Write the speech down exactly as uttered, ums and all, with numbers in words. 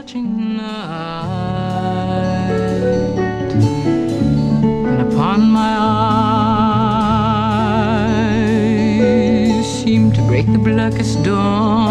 touching night, and upon my eyes seemed to break the blackest dawn.